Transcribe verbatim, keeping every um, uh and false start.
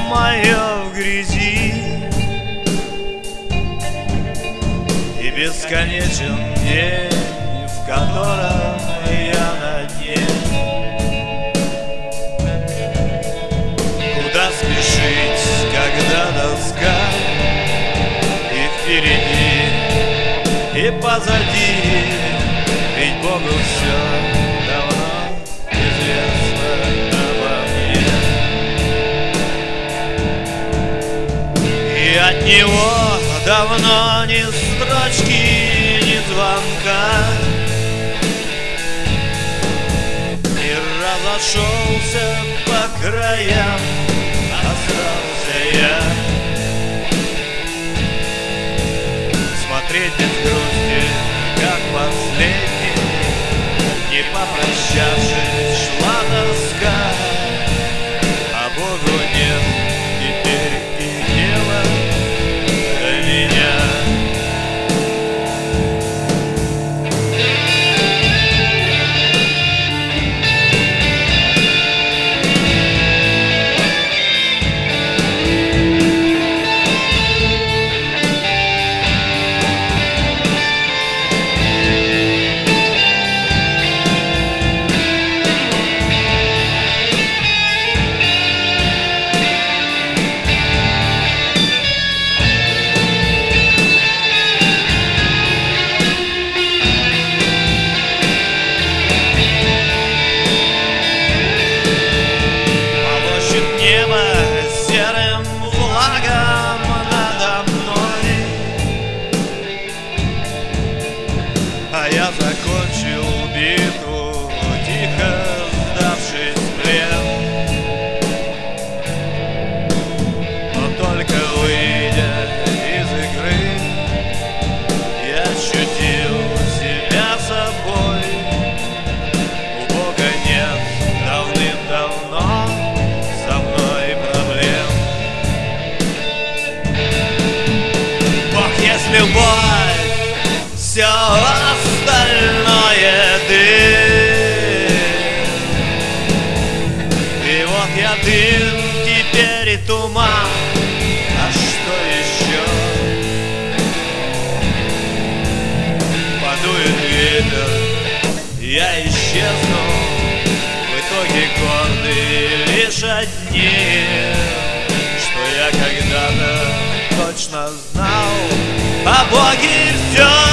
мое в грязи, и бесконечен день, в котором я на дне. Куда спешить, когда тоска и впереди, и позади, ведь Богу все давно известно обо мне. И от него давно ни строчки, ни звонка, и разошелся по краям, остался я. Смотреть без грусти, как последний, не попрощавшись, шла тоска, а Богу нет теперь и дела до меня. Серым флагом надо мной, а я закончил битву, тихо сдавшись в плен. Но только выйдя из игры, я ощутил себя собой. У Бога нет давным-давно со мной проблем. Бог есть любовь, все остальное дым. И вот я дым, теперь и туман, а что еще? Подует ветер, я исчезну, в итоге гордый лишь одним, что я когда-то точно знал, а Боге все